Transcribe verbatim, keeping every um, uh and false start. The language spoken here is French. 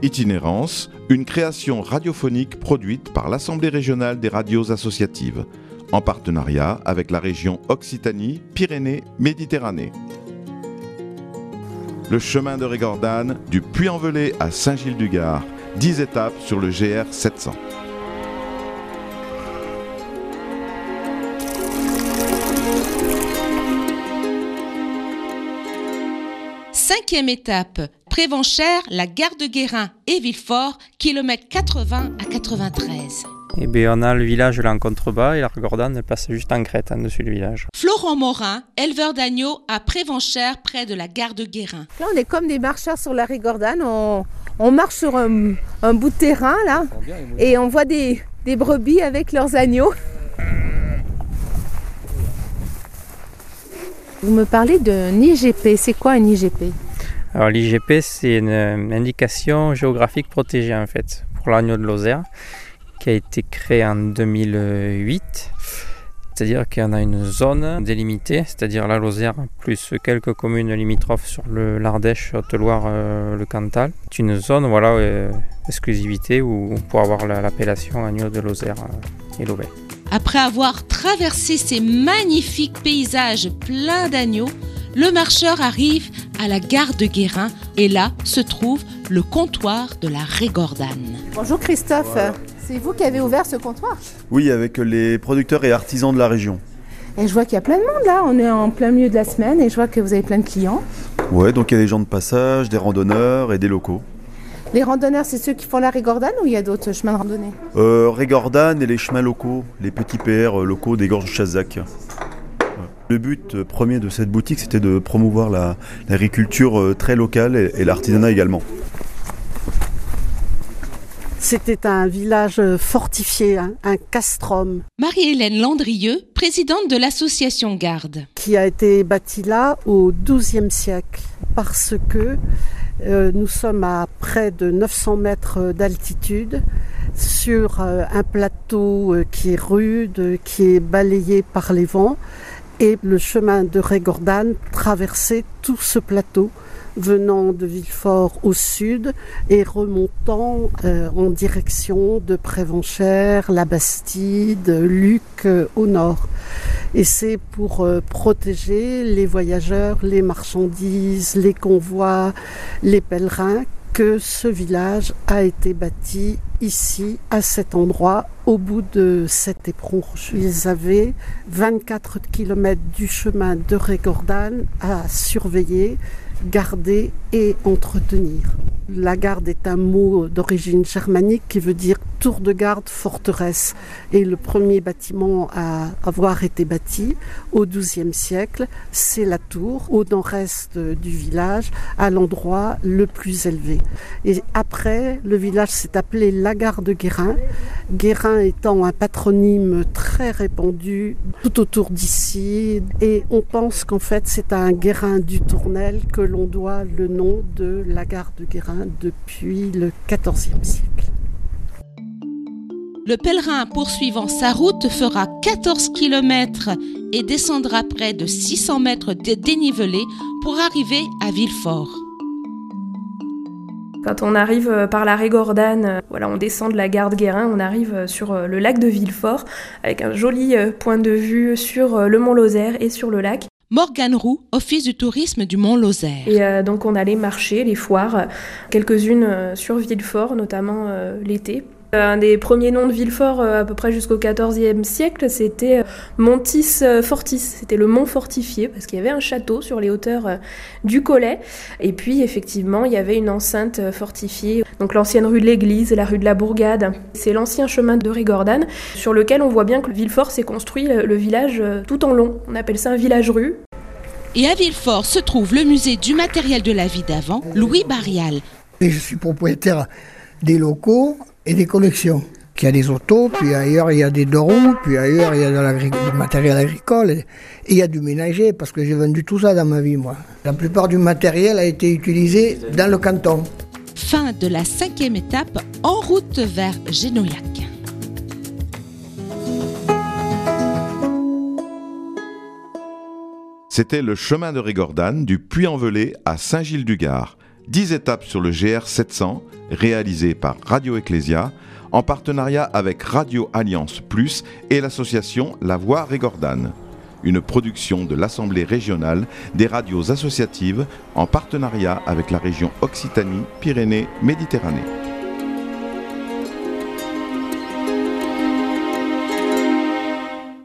Itinérance, une création radiophonique produite par l'Assemblée régionale des radios associatives, en partenariat avec la région Occitanie-Pyrénées-Méditerranée. Le chemin de Régordane, du Puy-en-Velay à Saint-Gilles-du-Gard, dix étapes sur le G R sept cents. Cinquième étape, Prévenchères, la gare de Guérin et Villefort, kilomètres quatre-vingts à quatre-vingt-treize. Et bien on a le village là en contrebas et la Régordane elle passe juste en crête en dessus du village. Florent Morin, éleveur d'agneaux à Prévenchères, près de la gare de Guérin. Là on est comme des marcheurs sur la Régordane, on, on marche sur un, un bout de terrain là et on voit des, des brebis avec leurs agneaux. Vous me parlez d'un I G P, c'est quoi un I G P ? Alors l'I G P c'est une indication géographique protégée en fait pour l'agneau de Lozère qui a été créé en deux mille huit. C'est-à-dire qu'il y en a une zone délimitée, c'est-à-dire la Lozère plus quelques communes limitrophes sur le l'Ardèche, Haute-Loire, euh, le Cantal. C'est une zone voilà euh, exclusivité où pour avoir la, l'appellation agneau de Lozère euh, et Lobel. Après avoir traversé ces magnifiques paysages pleins d'agneaux, le marcheur arrive à la gare de Guérin et là se trouve le comptoir de la Régordane. Bonjour Christophe, voilà. C'est vous qui avez ouvert ce comptoir ? Oui, avec les producteurs et artisans de la région. Et je vois qu'il y a plein de monde là, on est en plein milieu de la semaine et je vois que vous avez plein de clients. Ouais, donc il y a des gens de passage, des randonneurs et des locaux. Les randonneurs, c'est ceux qui font la Régordane ou il y a d'autres chemins de randonnée ? euh, Régordane et les chemins locaux, les petits P R locaux des gorges de Chazac. Le but premier de cette boutique, c'était de promouvoir la, l'agriculture très locale et, et l'artisanat également. C'était un village fortifié, hein, un castrum. Marie-Hélène Landrieux, présidente de l'association Garde. Qui a été bâti là au douzième siècle parce que euh, nous sommes à près de neuf cents mètres d'altitude sur euh, un plateau euh, qui est rude, qui est balayé par les vents et le chemin de Régordane traversait tout ce plateau venant de Villefort au sud et remontant euh, en direction de Prévenchères, la Bastide, Luc euh, au nord. Et c'est pour euh, protéger les voyageurs, les marchandises, les convois, les pèlerins que ce village a été bâti ici, à cet endroit, au bout de cet éperon rocheux. Ils avaient vingt-quatre kilomètres du chemin de Régordane à surveiller, garder et entretenir. La garde est un mot d'origine germanique qui veut dire tour de garde, forteresse. Et le premier bâtiment à avoir été bâti au douzième siècle, c'est la tour au nord-est du village, à l'endroit le plus élevé. Et après, le village s'est appelé la gare de Guérin, Guérin étant un patronyme très répandu tout autour d'ici. Et on pense qu'en fait, c'est à un Guérin du Tournel que l'on doit le nom de la gare de Guérin depuis le quatorzième siècle. Le pèlerin poursuivant sa route fera quatorze kilomètres et descendra près de six cents mètres de dénivelé pour arriver à Villefort. Quand on arrive par la Régordane, voilà, on descend de la gare de Guérin, on arrive sur le lac de Villefort avec un joli point de vue sur le Mont Lozère et sur le lac. Morgane Roux, Office du tourisme du Mont Lozère. Et euh, donc on allait marcher les foires, quelques-unes euh, sur Villefort, notamment euh, l'été. Un des premiers noms de Villefort, euh, à peu près jusqu'au quatorzième siècle, c'était euh, Montis Fortis. C'était le mont fortifié, parce qu'il y avait un château sur les hauteurs euh, du Collet. Et puis, effectivement, il y avait une enceinte euh, fortifiée. Donc l'ancienne rue de l'Église, la rue de la Bourgade. C'est l'ancien chemin de Régordane, sur lequel on voit bien que Villefort s'est construit le, le village euh, tout en long. On appelle ça un village-rue. Et à Villefort se trouve le musée du matériel de la vie d'avant, Louis Barrial. Et je suis propriétaire des locaux et des collections. Il y a des autos, puis ailleurs il y a des deux roues, puis ailleurs il y a de du matériel agricole et il y a du ménager parce que j'ai vendu tout ça dans ma vie moi. La plupart du matériel a été utilisé dans le canton. Fin de la cinquième étape en route vers Génoillac. C'était le chemin de Régordane du Puy-en-Velay à Saint-Gilles-du-Gard, dix étapes sur le G R sept cents, réalisé par Radio Ecclésia, en partenariat avec Radio Alliance Plus et l'association La Voix Régordane. Une production de l'Assemblée régionale des radios associatives en partenariat avec la région Occitanie-Pyrénées-Méditerranée.